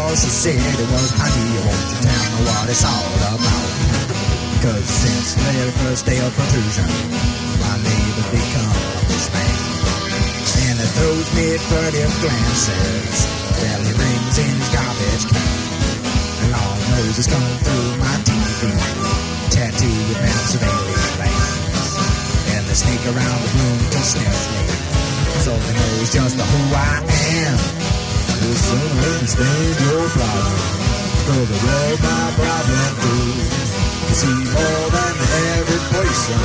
cause she said it was my deal. Won't you tell me what it's all about? Cause since the very first day of protrusion, my neighbor's become a bushman. And it throws me furtive glances, belly rings in his garbage can. And long noses come through my TV, tattooed with maps of alien lands. And they sneak around the room to sniff me, so they knows just who I am. Listen, understand your problem, cause I read my problem too. You see more than the average person,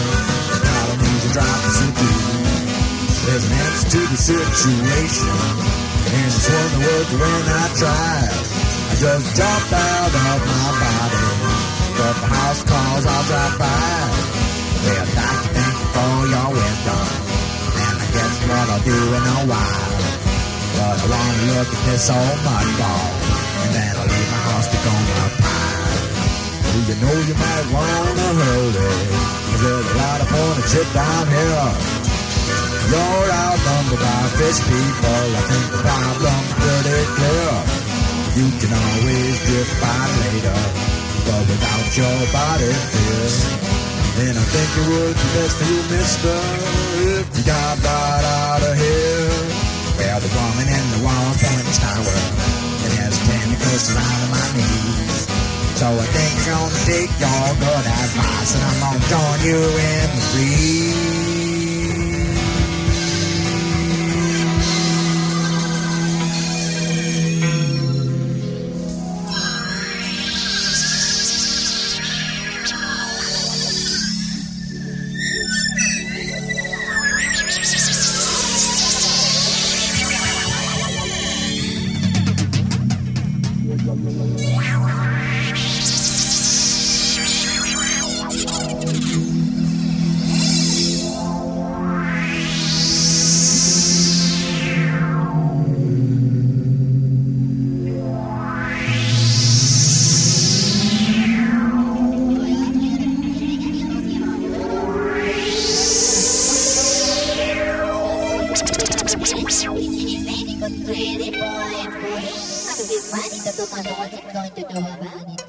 all I need to drop to do. There's an answer to the situation, and it's one that worked when I tried. I just jumped out of my body, but the house calls, I'll drop by. Well, Doctor, thank you for your wisdom, and I guess what I'll do in a while. But I wanna look at this old mud ball, and then I'll leave my house to go up high. You know you might wanna hurry, cause there's a lot of furniture down here. You're outnumbered by fish people, I think the problem's pretty clear. You can always drift by later, but without your body fear. And I think it would be best for you, mister, if you got right out of here. Well, the woman in the wall points tower, it has tentacles surrounding my knees. So I think I'm gonna take your good advice, and I'm gonna join you in the breeze. Going to do about it.